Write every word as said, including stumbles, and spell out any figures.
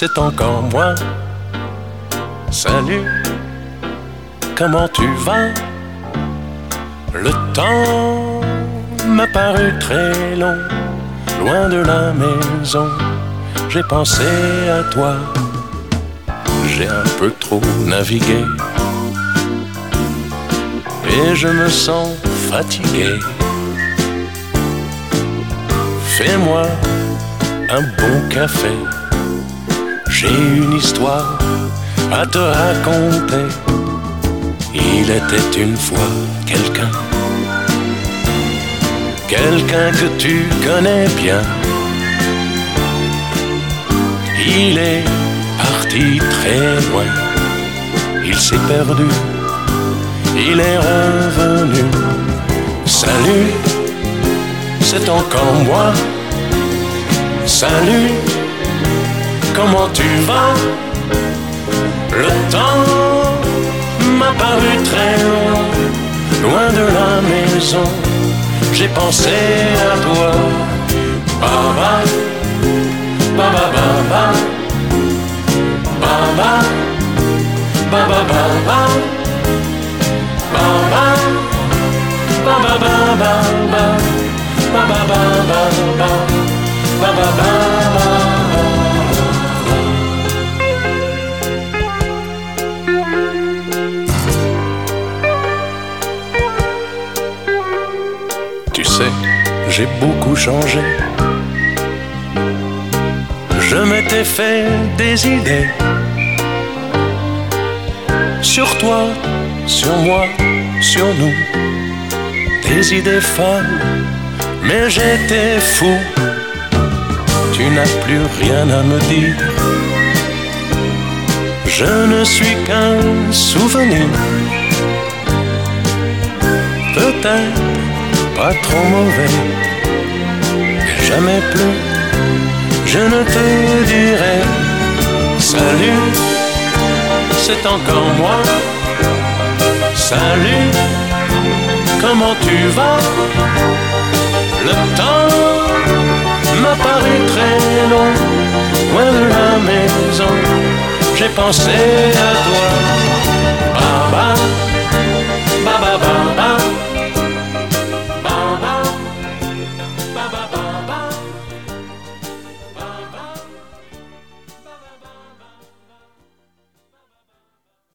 c'est encore moi. Salut, comment tu vas? Le temps m'a paru très long, loin de la maison, j'ai pensé à toi. J'ai un peu trop navigué et je me sens fatigué. Fais-moi un bon café, j'ai une histoire à te raconter. Il était une fois quelqu'un, quelqu'un que tu connais bien. Il est parti très loin, il s'est perdu, il est revenu. Salut, c'est encore moi. Salut, comment tu vas? Le temps m'a paru très long, loin de la maison, j'ai pensé à toi. Baba, baba, baba, baba, baba, baba, baba, baba, baba, baba, baba, baba, baba. Tu sais, j'ai beaucoup changé. Je m'étais fait des idées sur toi, sur moi, sur nous. Des idées folles, mais j'étais fou. Tu n'as plus rien à me dire. Je ne suis qu'un souvenir. Peut-être pas trop mauvais, mais jamais plus je ne te dirai. Salut, c'est encore moi. Salut, comment tu vas? Le temps m'a paru très long, loin de la maison, j'ai pensé à toi.